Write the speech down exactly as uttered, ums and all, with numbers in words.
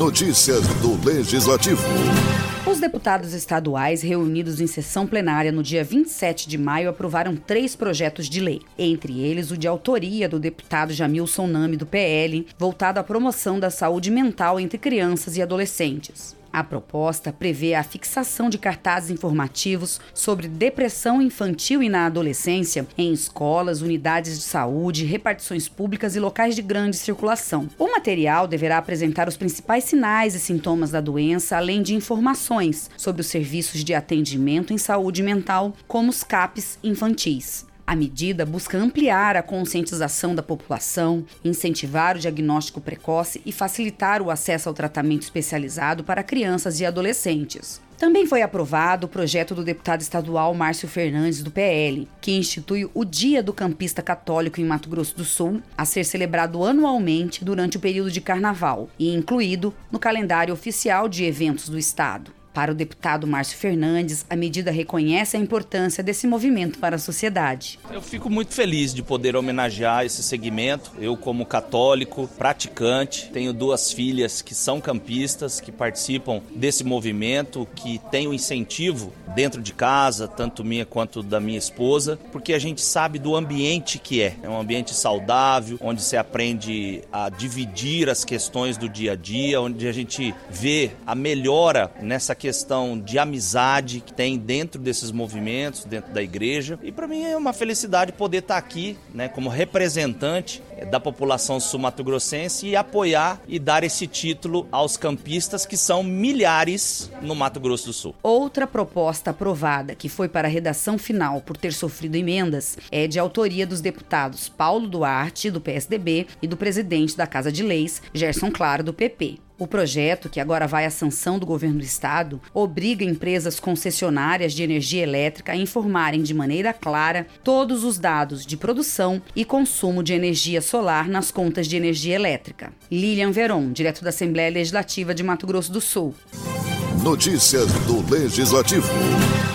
Notícias do Legislativo. Os deputados estaduais reunidos em sessão plenária no dia vinte e sete de maio aprovaram três projetos de lei, entre eles o de autoria do deputado Jamilson Nami, do P L, voltado à promoção da saúde mental entre crianças e adolescentes. A proposta prevê a fixação de cartazes informativos sobre depressão infantil e na adolescência em escolas, unidades de saúde, repartições públicas e locais de grande circulação. O material deverá apresentar os principais sinais e sintomas da doença, além de informações sobre os serviços de atendimento em saúde mental, como os C A Ps infantis. A medida busca ampliar a conscientização da população, incentivar o diagnóstico precoce e facilitar o acesso ao tratamento especializado para crianças e adolescentes. Também foi aprovado o projeto do deputado estadual Márcio Fernandes, do P L, que institui o Dia do Campista Católico em Mato Grosso do Sul, a ser celebrado anualmente durante o período de carnaval e incluído no calendário oficial de eventos do estado. Para o deputado Márcio Fernandes, a medida reconhece a importância desse movimento para a sociedade. Eu fico muito feliz de poder homenagear esse segmento. Eu, como católico, praticante, tenho duas filhas que são campistas, que participam desse movimento, que têm o incentivo dentro de casa, tanto minha quanto da minha esposa, porque a gente sabe do ambiente que é. É um ambiente saudável, onde se aprende a dividir as questões do dia a dia, onde a gente vê a melhora nessa questão de amizade que tem dentro desses movimentos, dentro da igreja. E para mim é uma felicidade poder estar aqui, né, como representante da população sul-mato-grossense e apoiar e dar esse título aos campistas, que são milhares no Mato Grosso do Sul. Outra proposta aprovada, que foi para a redação final por ter sofrido emendas, é de autoria dos deputados Paulo Duarte, do P S D B, e do presidente da Casa de Leis, Gerson Claro, do P P. O projeto, que agora vai à sanção do governo do estado, obriga empresas concessionárias de energia elétrica a informarem de maneira clara todos os dados de produção e consumo de energia solar nas contas de energia elétrica. Lilian Veron, direto da Assembleia Legislativa de Mato Grosso do Sul. Notícias do Legislativo.